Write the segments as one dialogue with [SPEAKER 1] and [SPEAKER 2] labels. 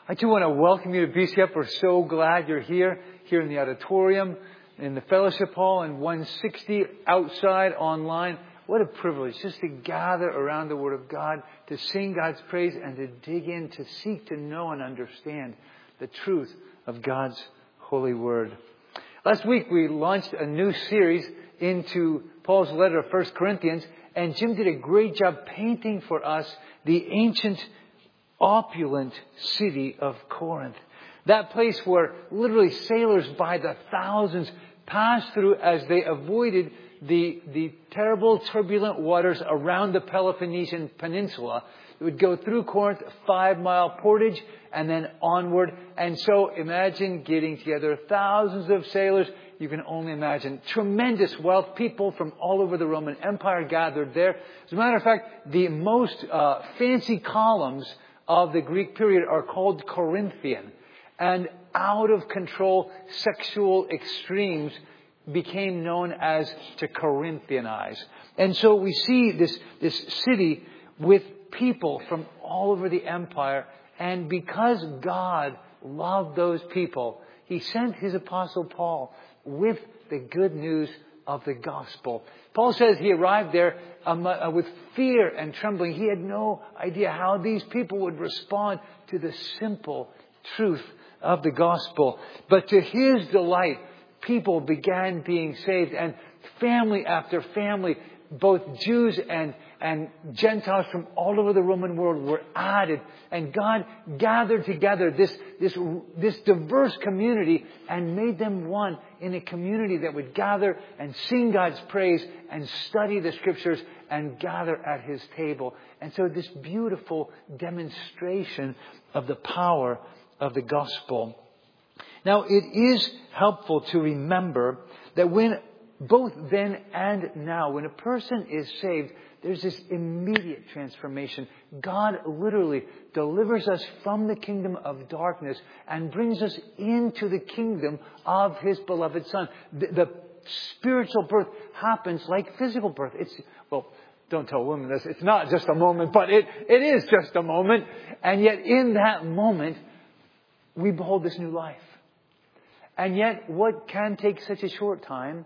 [SPEAKER 1] I do want to welcome you to BCF. We're so glad you're here in the auditorium, in the fellowship hall, and 160 outside online. What a privilege just to gather around the Word of God, to sing God's praise, and to dig in, to seek to know and understand the truth of God's holy Word. Last week we launched a new series into Paul's letter of 1 Corinthians, and Jim did a great job painting for us the ancient opulent city of Corinth. That place where literally sailors by the thousands passed through as they avoided the terrible turbulent waters around the Peloponnesian Peninsula. It would go through Corinth, a 5-mile portage, and then onward. And so imagine getting together thousands of sailors. You can only imagine tremendous wealth. People from all over the Roman Empire gathered there. As a matter of fact, the most fancy columns of the Greek period are called Corinthian. And out of control sexual extremes became known as to Corinthianize. And so we see this city with people from all over the empire. And because God loved those people, He sent His apostle Paul with the good news of the gospel. Paul says he arrived there with fear and trembling. He had no idea how these people would respond to the simple truth of the gospel. But to his delight, people began being saved, and family after family, both Jews and Gentiles from all over the Roman world were added. And God gathered together this diverse community and made them one in a community that would gather and sing God's praise and study the Scriptures and gather at His table. And so this beautiful demonstration of the power of the gospel. Now, it is helpful to remember that both then and now, when a person is saved, there's this immediate transformation. God literally delivers us from the kingdom of darkness and brings us into the kingdom of His beloved Son. The spiritual birth happens like physical birth. Don't tell women this. It's not just a moment, but it is just a moment. And yet in that moment, we behold this new life. And yet what can take such a short time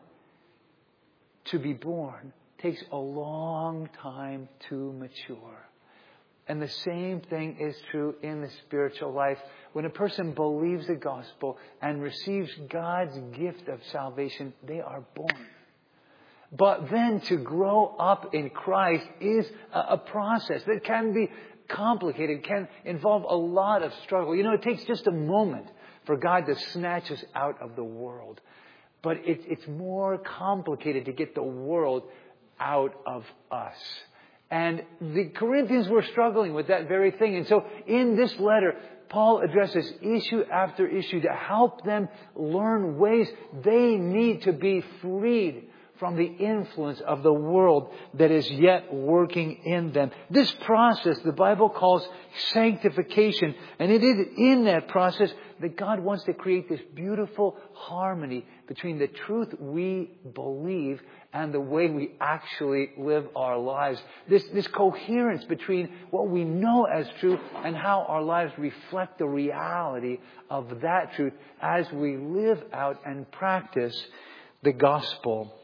[SPEAKER 1] to be born takes a long time to mature. And the same thing is true in the spiritual life. When a person believes the gospel and receives God's gift of salvation, they are born. But then to grow up in Christ is a process that can be complicated, can involve a lot of struggle. You know, it takes just a moment for God to snatch us out of the world. But it's more complicated to get the world out of us. And the Corinthians were struggling with that very thing. And so in this letter, Paul addresses issue after issue to help them learn ways they need to be freed from the influence of the world that is yet working in them. This process the Bible calls sanctification. And it is in that process that God wants to create this beautiful harmony between the truth we believe and the way we actually live our lives. This coherence between what we know as true and how our lives reflect the reality of that truth as we live out and practice the gospel.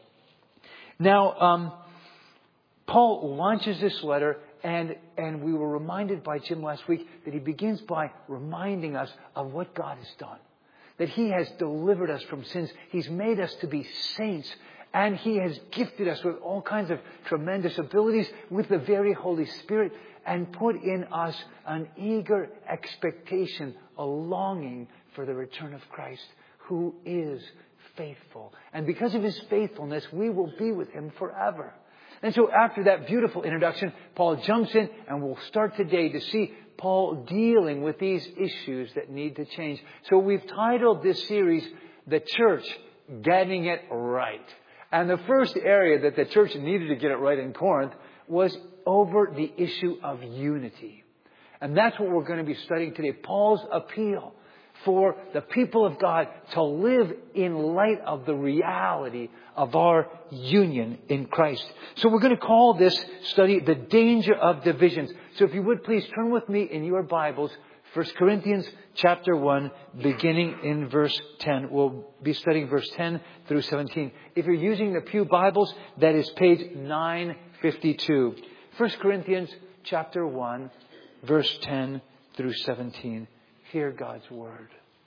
[SPEAKER 1] Now, Paul launches this letter, and we were reminded by Jim last week that he begins by reminding us of what God has done. That He has delivered us from sins. He's made us to be saints. And He has gifted us with all kinds of tremendous abilities with the very Holy Spirit and put in us an eager expectation, a longing for the return of Christ, who is faithful. And because of His faithfulness, we will be with Him forever. And so after that beautiful introduction, Paul jumps in, and we'll start today to see Paul dealing with these issues that need to change. So we've titled this series, The Church Getting It Right. And the first area that the church needed to get it right in Corinth was over the issue of unity. And that's what we're going to be studying today. Paul's appeal for the people of God to live in light of the reality of our union in Christ. So we're going to call this study The Danger of Divisions. So if you would please turn with me in your Bibles 1 Corinthians chapter 1, beginning in verse 10. We'll be studying verse 10 through 17. If you're using the Pew Bibles, that is page 952. 1 Corinthians chapter 1, verse 10 through 17. Hear God's word.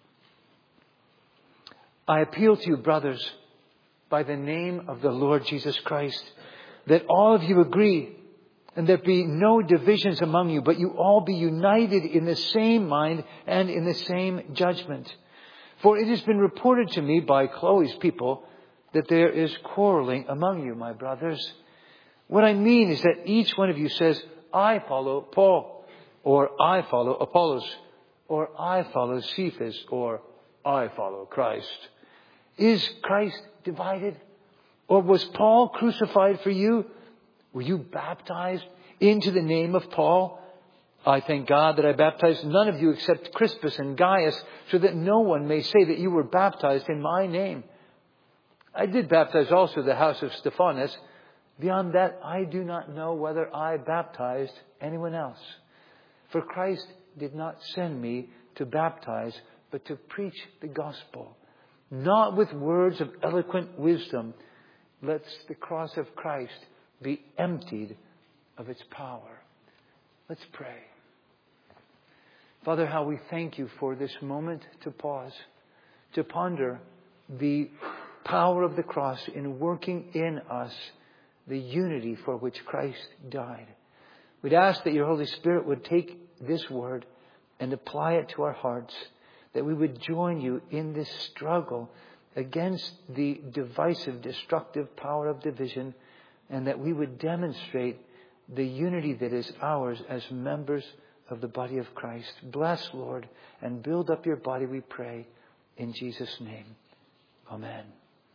[SPEAKER 1] I appeal to you, brothers, by the name of the Lord Jesus Christ, that all of you agree, and there be no divisions among you, but you all be united in the same mind and in the same judgment. For it has been reported to me by Chloe's people that there is quarreling among you, my brothers. What I mean is that each one of you says, I follow Paul, or I follow Apollos, or I follow Cephas, or I follow Christ. Is Christ divided? Or was Paul crucified for you? Were you baptized into the name of Paul? I thank God that I baptized none of you except Crispus and Gaius, so that no one may say that you were baptized in my name. I did baptize also the house of Stephanas. Beyond that, I do not know whether I baptized anyone else. For Christ did not send me to baptize, but to preach the gospel, not with words of eloquent wisdom, lest the cross of Christ be emptied of its power. Let's pray. Father, how we thank you for this moment to pause, to ponder the power of the cross in working in us the unity for which Christ died. We'd ask that your Holy Spirit would take this word and apply it to our hearts, that we would join you in this struggle against the divisive, destructive power of division, and that we would demonstrate the unity that is ours as members of the body of Christ. Bless, Lord, and build up your body, we pray, in Jesus' name. Amen.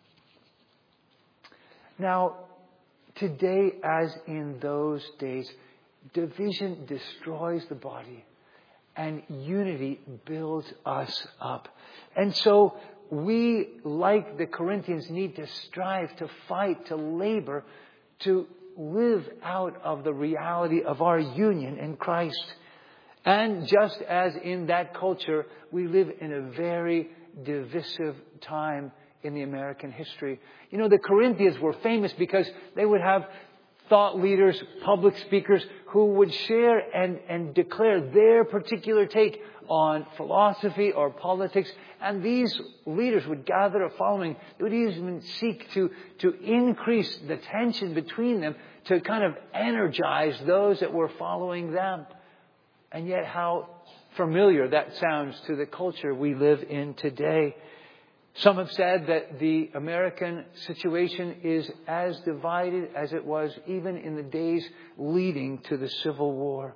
[SPEAKER 1] Now, today, as in those days, division destroys the body and unity builds us up. And so we, like the Corinthians, need to strive, to fight, to labor, to live out of the reality of our union in Christ. And just as in that culture, we live in a very divisive time in the American history. You know, the Corinthians were famous because they would have thought leaders, public speakers who would share and declare their particular take on philosophy or politics. And these leaders would gather a following. They would even seek to increase the tension between them to kind of energize those that were following them. And yet how familiar that sounds to the culture we live in today. Some have said that the American situation is as divided as it was even in the days leading to the Civil War.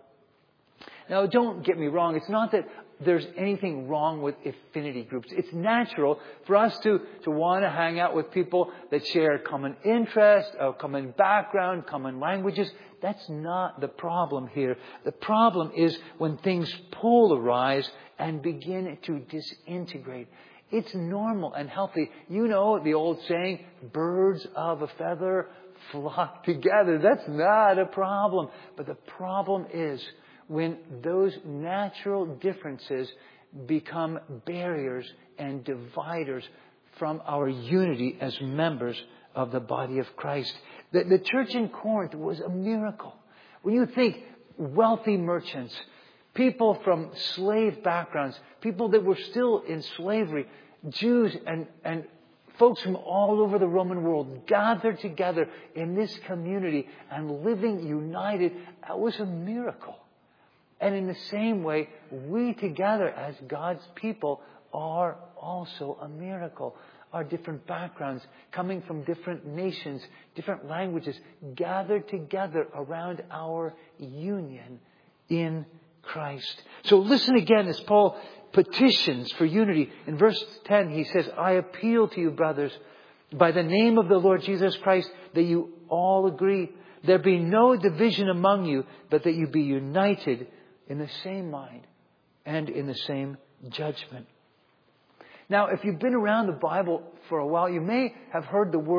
[SPEAKER 1] Now, don't get me wrong. It's not that there's anything wrong with affinity groups. It's natural for us to want to hang out with people that share common interest, a common background, common languages. That's not the problem here. The problem is when things polarize and begin to disintegrate. It's normal and healthy. You know the old saying, birds of a feather flock together. That's not a problem. But the problem is when those natural differences become barriers and dividers from our unity as members of the body of Christ. The church in Corinth was a miracle. When you think wealthy merchants, people from slave backgrounds, people that were still in slavery, Jews and folks from all over the Roman world gathered together in this community and living united, that was a miracle. And in the same way, we together as God's people are also a miracle. Our different backgrounds, coming from different nations, different languages, gathered together around our union in Christ. So listen again as Paul petitions for unity. In verse 10, he says, I appeal to you, brothers, by the name of the Lord Jesus Christ, that you all agree. There be no division among you, but that you be united in the same mind and in the same judgment. Now, if you've been around the Bible for a while, you may have heard the word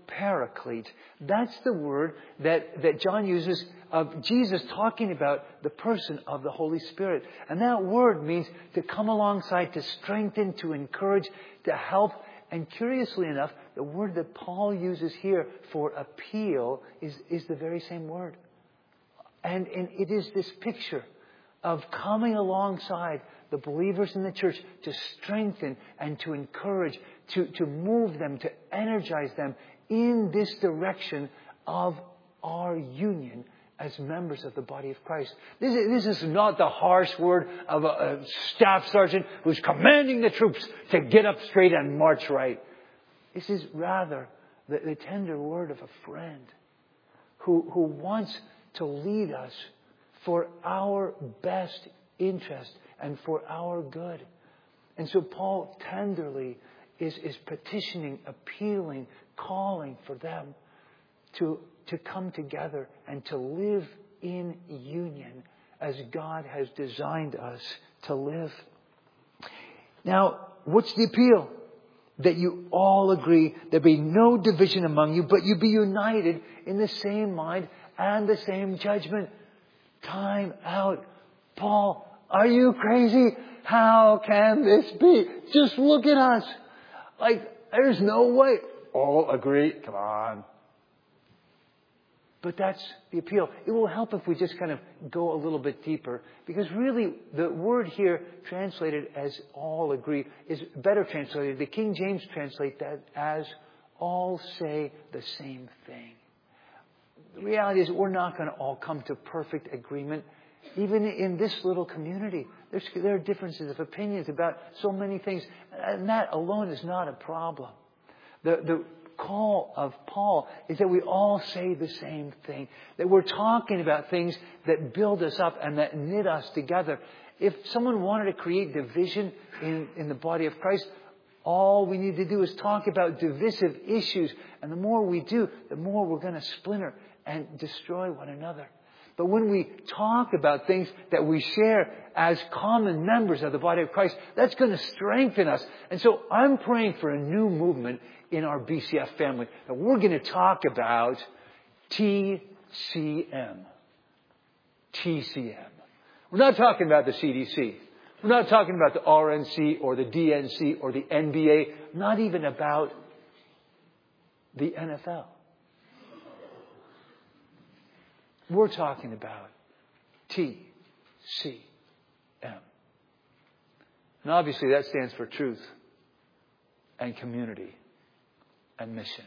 [SPEAKER 1] paraclete. That's the word that John uses of Jesus talking about the person of the Holy Spirit. And that word means to come alongside, to strengthen, to encourage, to help. And curiously enough, the word that Paul uses here for appeal is the very same word. And it is this picture of coming alongside the believers in the church to strengthen and to encourage, to move them, to energize them in this direction of our union as members of the body of Christ. This is not the harsh word of a staff sergeant who's commanding the troops to get up straight and march right. This is rather the tender word of a friend who wants to lead us for our best interest and for our good. And so Paul tenderly is petitioning, appealing, calling for them to come together and to live in union as God has designed us to live. Now, what's the appeal? That you all agree there be no division among you, but you be united in the same mind and the same judgment. Time out. Paul, are you crazy? How can this be? Just look at us. There's no way. All agree. Come on. But that's the appeal. It will help if we just kind of go a little bit deeper. Because really, the word here translated as all agree is better translated. The King James translate that as all say the same thing. The reality is we're not going to all come to perfect agreement. Even in this little community, there are differences of opinions about so many things. And that alone is not a problem. The call of Paul is that we all say the same thing. That we're talking about things that build us up and that knit us together. If someone wanted to create division in the body of Christ, all we need to do is talk about divisive issues. And the more we do, the more we're going to splinter and destroy one another. But when we talk about things that we share as common members of the body of Christ, that's going to strengthen us. And so I'm praying for a new movement in our BCF family. Now we're going to talk about TCM. TCM. We're not talking about the CDC. We're not talking about the RNC or the DNC or the NBA. Not even about the NFL. We're talking about TCM. And obviously that stands for truth and community and mission.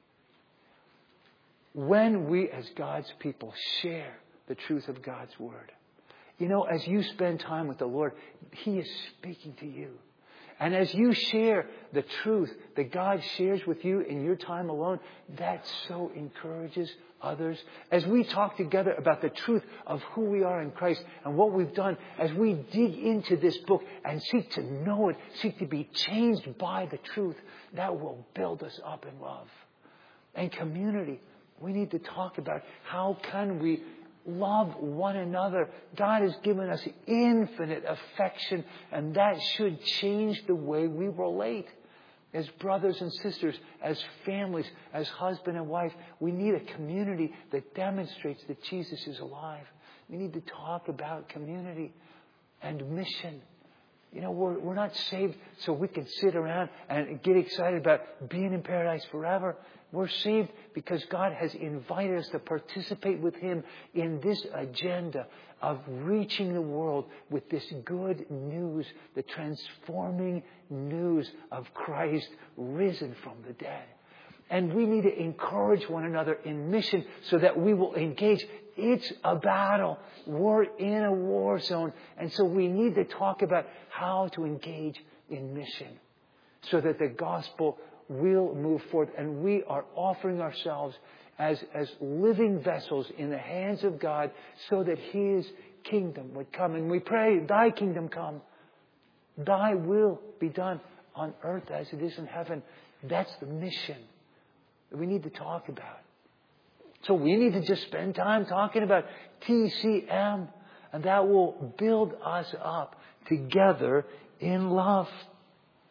[SPEAKER 1] When we as God's people share the truth of God's Word, as you spend time with the Lord, He is speaking to you. And as you share the truth that God shares with you in your time alone, that so encourages others. As we talk together about the truth of who we are in Christ and what we've done, as we dig into this book and seek to know it, seek to be changed by the truth, that will build us up in love. And community, we need to talk about how can we love one another. God has given us infinite affection, and that should change the way we relate. As brothers and sisters, as families, as husband and wife, we need a community that demonstrates that Jesus is alive. We need to talk about community and mission. We're not saved so we can sit around and get excited about being in paradise forever. We're saved because God has invited us to participate with Him in this agenda of reaching the world with this good news, the transforming news of Christ risen from the dead. And we need to encourage one another in mission so that we will engage. It's a battle. We're in a war zone. And so we need to talk about how to engage in mission so that the gospel will move forward. And we are offering ourselves as living vessels in the hands of God so that His kingdom would come. And we pray, Thy kingdom come. Thy will be done on earth as it is in heaven. That's the mission that we need to talk about. So we need to just spend time talking about TCM, and that will build us up together in love.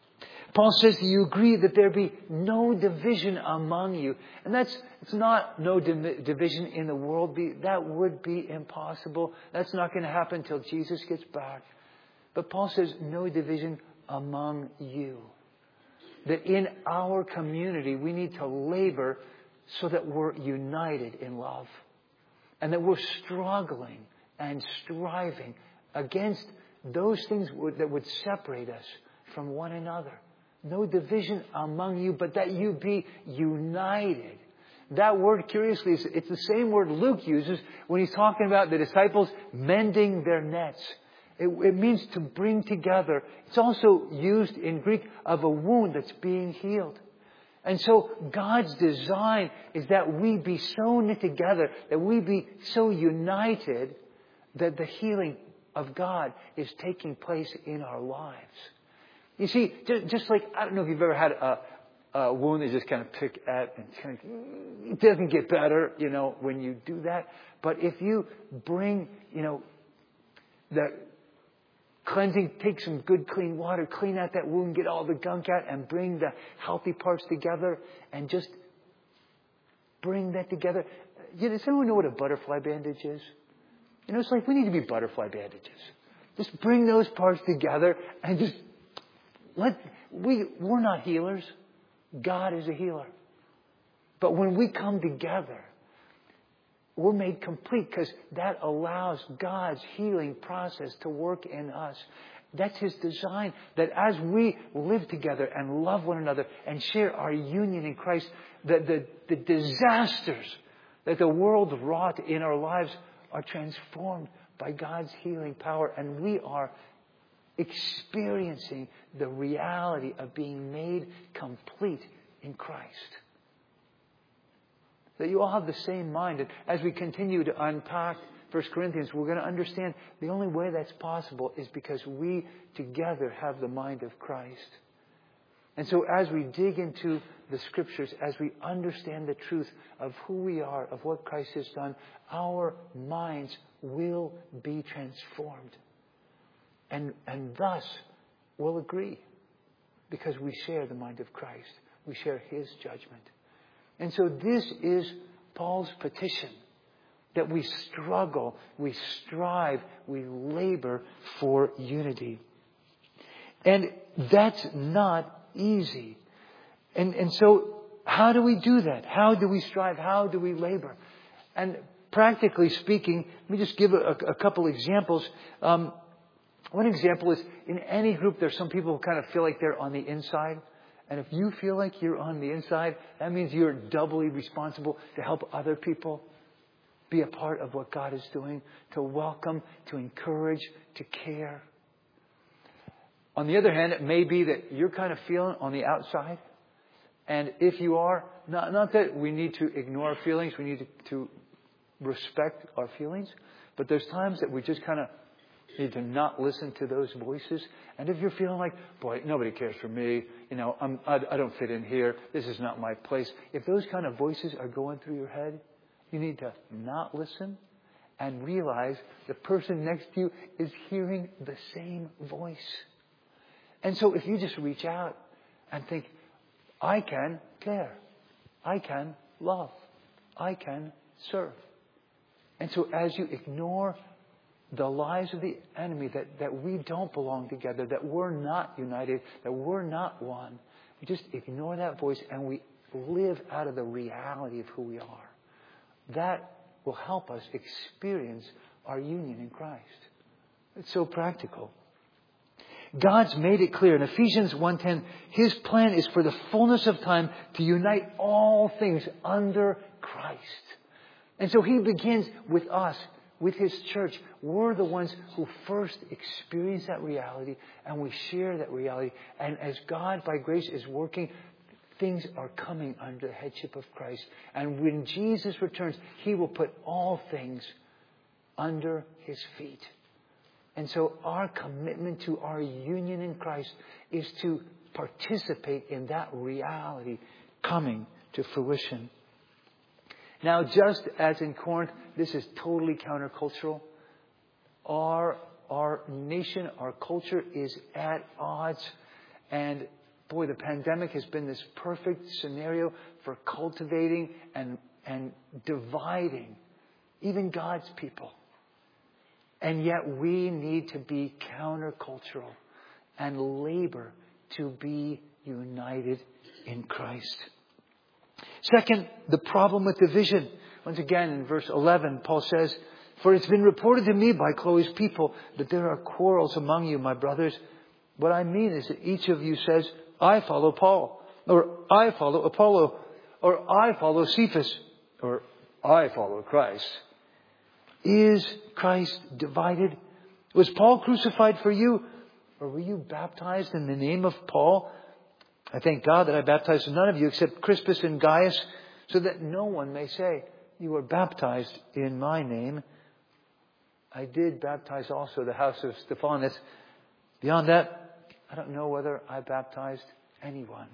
[SPEAKER 1] Paul says that you agree that there be no division among you. And it's not no division in the world. That would be impossible. That's not going to happen until Jesus gets back. But Paul says no division among you. That in our community we need to labor so that we're united in love. And that we're struggling and striving against those things that would separate us from one another. No division among you, but that you be united. That word, curiously, it's the same word Luke uses when he's talking about the disciples mending their nets. It means to bring together. It's also used in Greek of a wound that's being healed. And so God's design is that we be so knit together, that we be so united that the healing of God is taking place in our lives. You see, just like, I don't know if you've ever had a wound that you just kind of pick at and kind of, it doesn't get better, when you do that. But if you bring, the cleansing, take some good clean water, clean out that wound, get all the gunk out, and bring the healthy parts together and just bring that together. Does anyone know what a butterfly bandage is? It's like we need to be butterfly bandages. Just bring those parts together and just we're not healers. God is a healer. But when we come together, we're made complete because that allows God's healing process to work in us. That's His design, that as we live together and love one another and share our union in Christ, the disasters that the world wrought in our lives are transformed by God's healing power, and we are experiencing the reality of being made complete in Christ. That you all have the same mind. And as we continue to unpack 1 Corinthians, we're going to understand the only way that's possible is because we together have the mind of Christ. And so as we dig into the Scriptures, as we understand the truth of who we are, of what Christ has done, our minds will be transformed. And thus we'll agree because we share the mind of Christ. We share His judgment. And so this is Paul's petition, that we struggle, we strive, we labor for unity. And that's not easy. And so how do we do that? How do we strive? How do we labor? And practically speaking, let me just give a couple examples. One example is in any group, there's some people who kind of feel like they're on the inside. And if you feel like you're on the inside, that means you're doubly responsible to help other people be a part of what God is doing, to welcome, to encourage, to care. On the other hand, it may be that you're kind of feeling on the outside. And if you are, not that we need to ignore our feelings, we need to respect our feelings, but there's times that we just kind of need to not listen to those voices. And if you're feeling like, boy, nobody cares for me, I don't fit in here, this is not my place. If those kind of voices are going through your head, you need to not listen and realize the person next to you is hearing the same voice. And so if you just reach out and think, I can care, I can love, I can serve. And so as you ignore the lies of the enemy, that we don't belong together, that we're not united, that we're not one, we just ignore that voice and we live out of the reality of who we are. That will help us experience our union in Christ. It's so practical. God's made it clear in Ephesians 1:10, His plan is for the fullness of time to unite all things under Christ. And so He begins with us, with His church. We're the ones who first experience that reality, and we share that reality. And as God, by grace, is working, things are coming under the headship of Christ. And when Jesus returns, He will put all things under His feet. And so our commitment to our union in Christ is to participate in that reality coming to fruition. Now, just as in Corinth, this is totally countercultural. Our nation, our culture is at odds. And boy, the pandemic has been this perfect scenario for cultivating and dividing even God's people. And yet we need to be countercultural and labor to be united in Christ. Second, the problem with division. Once again, in verse 11, Paul says, "For it's been reported to me by Chloe's people that there are quarrels among you, my brothers. What I mean is that each of you says, I follow Paul, or I follow Apollo, or I follow Cephas, or I follow Christ. Is Christ divided? Was Paul crucified for you? Or were you baptized in the name of Paul? I thank God that I baptized none of you except Crispus and Gaius, so that no one may say, you were baptized in my name. I did baptize also the house of Stephanas. Beyond that, I don't know whether I baptized anyone."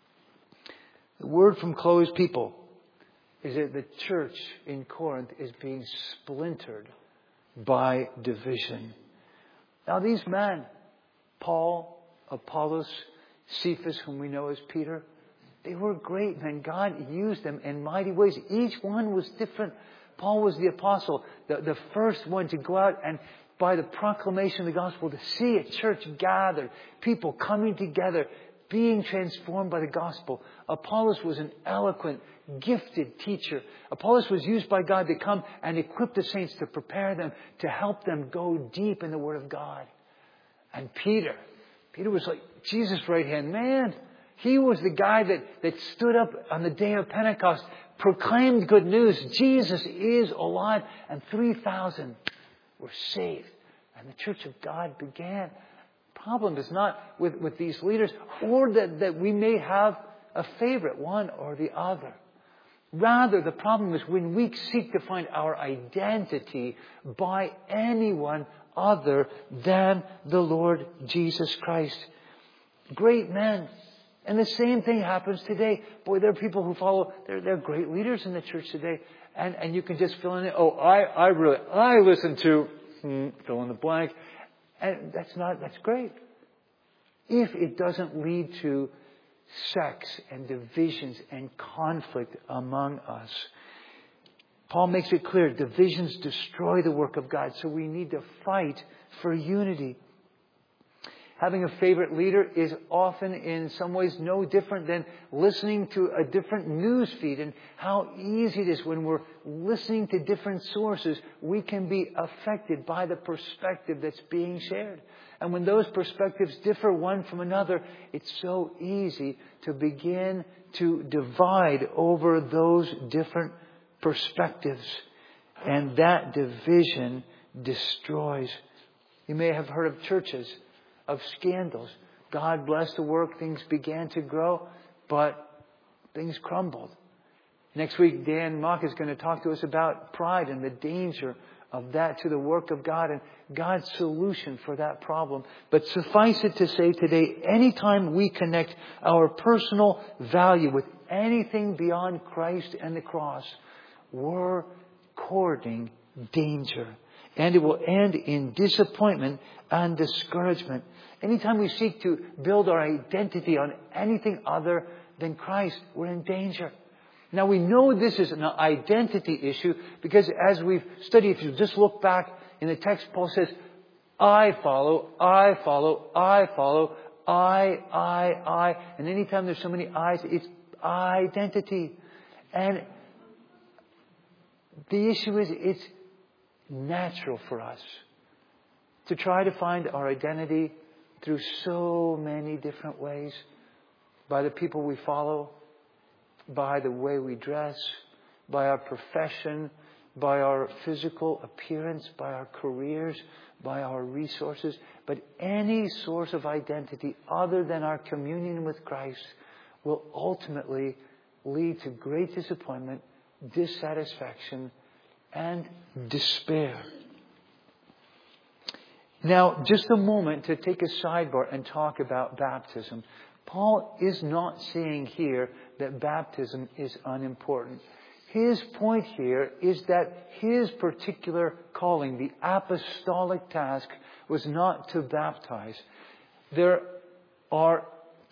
[SPEAKER 1] The word from Chloe's people is that the church in Corinth is being splintered by division. Now these men, Paul, Apollos, Cephas, whom we know as Peter, they were great men. God used them in mighty ways. Each one was different. Paul was the apostle, the first one to go out and by the proclamation of the gospel to see a church gathered, people coming together, being transformed by the gospel. Apollos was an eloquent, gifted teacher. Apollos was used by God to come and equip the saints, to prepare them, to help them go deep in the Word of God. And Peter was like Jesus' right-hand man. He was the guy that stood up on the day of Pentecost, proclaimed good news. Jesus is alive. And 3,000 were saved. And the church of God began. Problem is not with these leaders, or that we may have a favorite, one or the other. Rather, the problem is when we seek to find our identity by anyone other than the Lord Jesus Christ. Great men. And the same thing happens today. Boy, there are people who follow, they're great leaders in the church today. And you can just fill in it. Oh, I listen to, fill in the blank. And that's great. If it doesn't lead to sex and divisions and conflict among us. Paul makes it clear, divisions destroy the work of God. So we need to fight for unity. Having a favorite leader is often in some ways no different than listening to a different news feed, and how easy it is when we're listening to different sources, we can be affected by the perspective that's being shared. And when those perspectives differ one from another, it's so easy to begin to divide over those different perspectives. And that division destroys. You may have heard of churches, of scandals. God blessed the work. Things began to grow, but things crumbled. Next week, Dan Mock is going to talk to us about pride and the danger of that to the work of God and God's solution for that problem. But suffice it to say today, anytime we connect our personal value with anything beyond Christ and the cross, we're courting danger. And it will end in disappointment and discouragement. Anytime we seek to build our identity on anything other than Christ, we're in danger. Now we know this is an identity issue because as we've studied, if you just look back in the text, Paul says, I follow. And anytime there's so many I's, it's identity. And the issue is it's natural for us to try to find our identity through so many different ways. By the people we follow, by the way we dress, by our profession, by our physical appearance, by our careers, by our resources. But any source of identity other than our communion with Christ will ultimately lead to great disappointment, dissatisfaction, and despair. Now, just a moment to take a sidebar and talk about baptism. Paul is not saying here that baptism is unimportant. His point here is that his particular calling, the apostolic task, was not to baptize. There are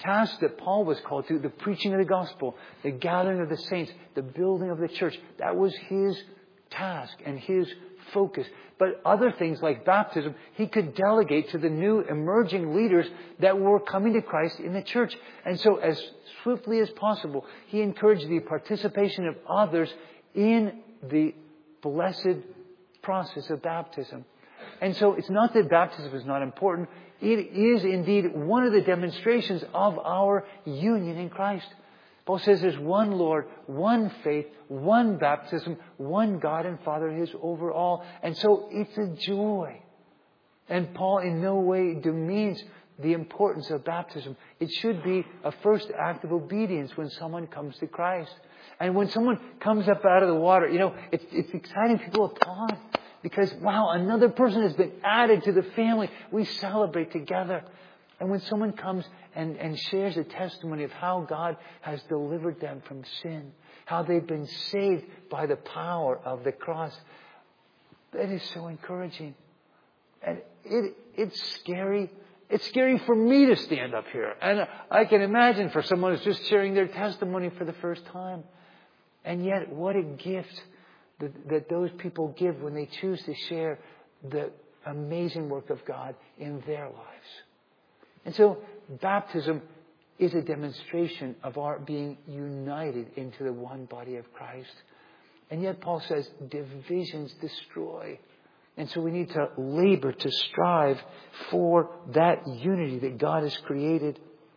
[SPEAKER 1] task that Paul was called to, the preaching of the gospel, the gathering of the saints, the building of the church, that was his task and his focus. But other things like baptism, he could delegate to the new emerging leaders that were coming to Christ in the church. And so as swiftly as possible, he encouraged the participation of others in the blessed process of baptism. And so it's not that baptism is not important. It is indeed one of the demonstrations of our union in Christ. Paul says there's one Lord, one faith, one baptism, one God and Father is over all. And so it's a joy. And Paul in no way demeans the importance of baptism. It should be a first act of obedience when someone comes to Christ. And when someone comes up out of the water, it's exciting. People applaud because, wow, another person has been added to the family. We celebrate together. And when someone comes and shares a testimony of how God has delivered them from sin, how they've been saved by the power of the cross, that is so encouraging. And it's scary. It's scary for me to stand up here. And I can imagine for someone who's just sharing their testimony for the first time. And yet, what a gift that those people give when they choose to share the amazing work of God in their lives. And so, baptism is a demonstration of our being united into the one body of Christ. And yet, Paul says, divisions destroy. And so we need to labor, to strive for that unity that God has created.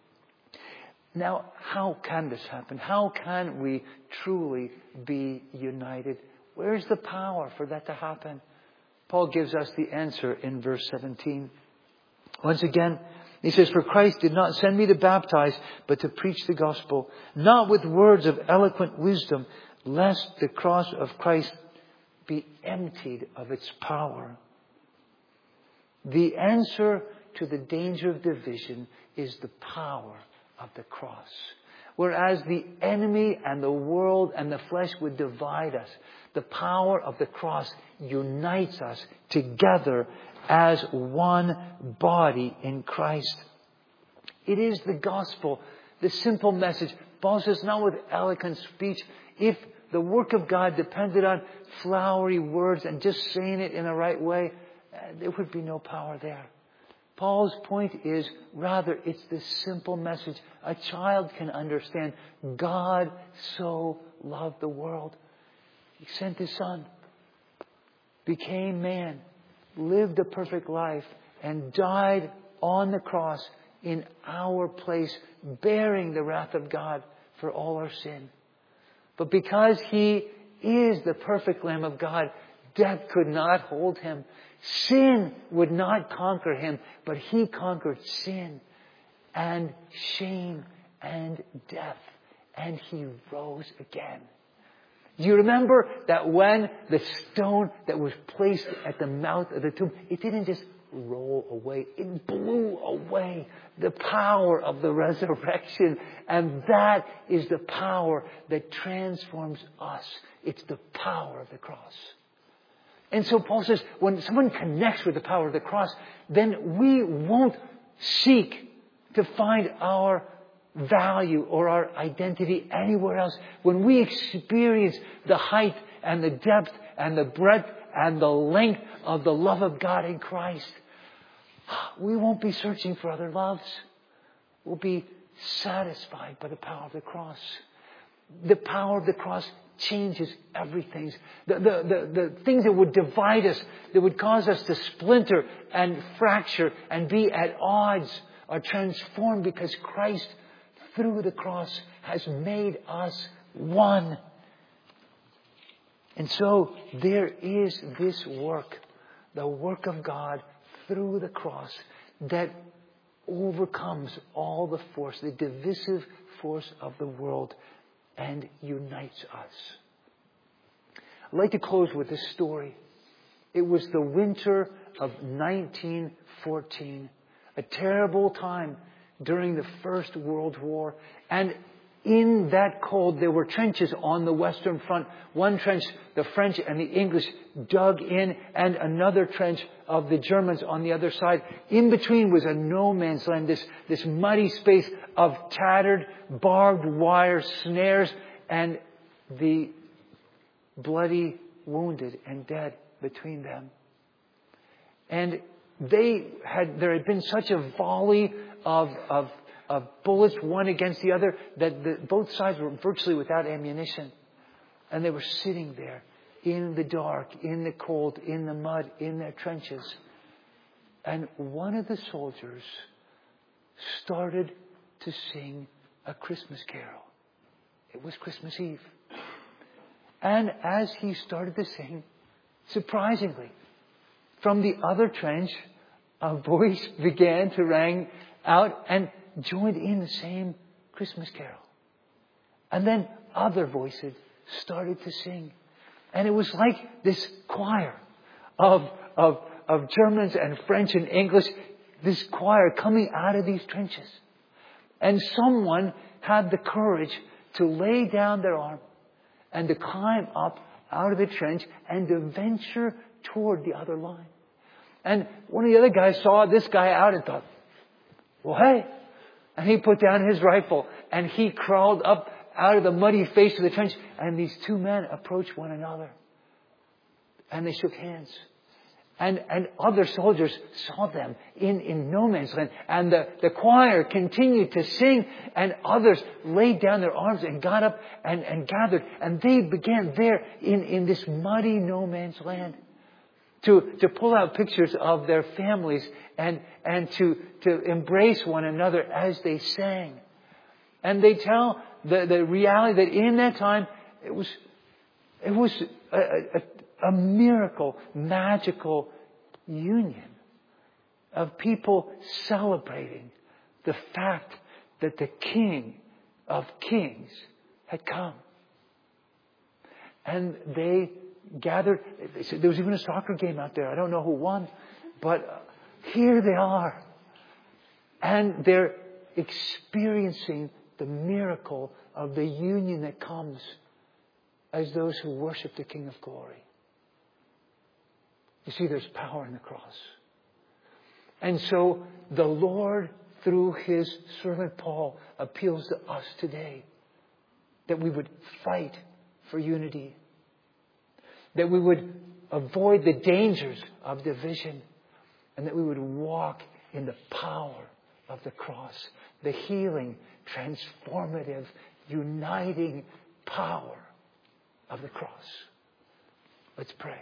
[SPEAKER 1] Now, how can this happen? How can we truly be united? Where's the power for that to happen? Paul gives us the answer in verse 17. Once again, he says, "For Christ did not send me to baptize, but to preach the gospel, not with words of eloquent wisdom, lest the cross of Christ be emptied of its power." The answer to the danger of division is the power of the cross. Whereas the enemy and the world and the flesh would divide us, the power of the cross unites us together as one body in Christ. It is the gospel, the simple message. Paul says, not with eloquent speech. If the work of God depended on flowery words and just saying it in the right way, there would be no power there. Paul's point is, rather, it's this simple message. A child can understand. God so loved the world. He sent His Son, became man, lived a perfect life, and died on the cross in our place, bearing the wrath of God for all our sin. But because He is the perfect Lamb of God, death could not hold Him. Sin would not conquer Him, but He conquered sin and shame and death. And He rose again. Do you remember that when the stone that was placed at the mouth of the tomb, it didn't just roll away. It blew away the power of the resurrection. And that is the power that transforms us. It's the power of the cross. And so Paul says, when someone connects with the power of the cross, then we won't seek to find our value or our identity anywhere else. When we experience the height and the depth and the breadth and the length of the love of God in Christ, we won't be searching for other loves. We'll be satisfied by the power of the cross. The power of the cross changes everything. The things that would divide us, that would cause us to splinter and fracture and be at odds, are transformed because Christ, through the cross, has made us one. And so there is this work, the work of God through the cross, that overcomes all the force, the divisive force of the world, and unites us. I'd like to close with this story. It was the winter of 1914, a terrible time during the First World War. And In that cold, there were trenches on the Western Front. One trench, the French and the English dug in, and another trench of the Germans on the other side. In between was a no man's land, this muddy space of tattered, barbed wire snares, and the bloody wounded and dead between them. And there had been such a volley of bullets, one against the other, that both sides were virtually without ammunition. And they were sitting there in the dark, in the cold, in the mud, in their trenches. And one of the soldiers started to sing a Christmas carol. It was Christmas Eve. And as he started to sing, surprisingly, from the other trench, a voice began to ring out and joined in the same Christmas carol. And then other voices started to sing. And it was like this choir of Germans and French and English, this choir coming out of these trenches. And someone had the courage to lay down their arm and to climb up out of the trench and to venture toward the other line. And one of the other guys saw this guy out and thought, well, hey. And he put down his rifle and he crawled up out of the muddy face of the trench. And these two men approached one another. And they shook hands. And other soldiers saw them in no man's land. And the choir continued to sing. And others laid down their arms and got up and gathered. And they began there in this muddy no man's land to pull out pictures of their families and to embrace one another as they sang. And they tell the reality that in that time it was a miracle, magical union of people celebrating the fact that the King of Kings had come. And they gathered. There was even a soccer game out there. I don't know who won, but here they are. And they're experiencing the miracle of the union that comes as those who worship the King of Glory. You see, there's power in the cross. And so the Lord, through His servant Paul, appeals to us today that we would fight for unity, that we would avoid the dangers of division, and that we would walk in the power of the cross, the healing, transformative, uniting power of the cross. Let's pray.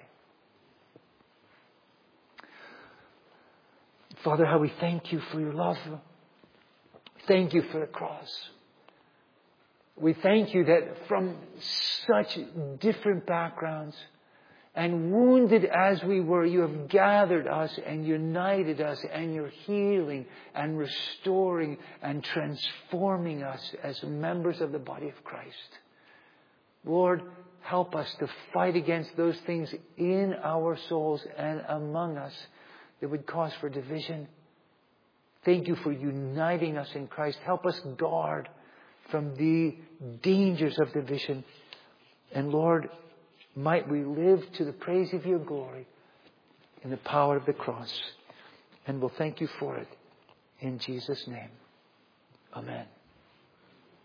[SPEAKER 1] Father, how we thank You for Your love. Thank You for the cross. We thank You that from such different backgrounds and wounded as we were, You have gathered us and united us, and You're healing and restoring and transforming us as members of the body of Christ. Lord, help us to fight against those things in our souls and among us that would cause for division. Thank You for uniting us in Christ. Help us guard from the dangers of division. And Lord, might we live to the praise of Your glory in the power of the cross. And we'll thank You for it. In Jesus' name. Amen.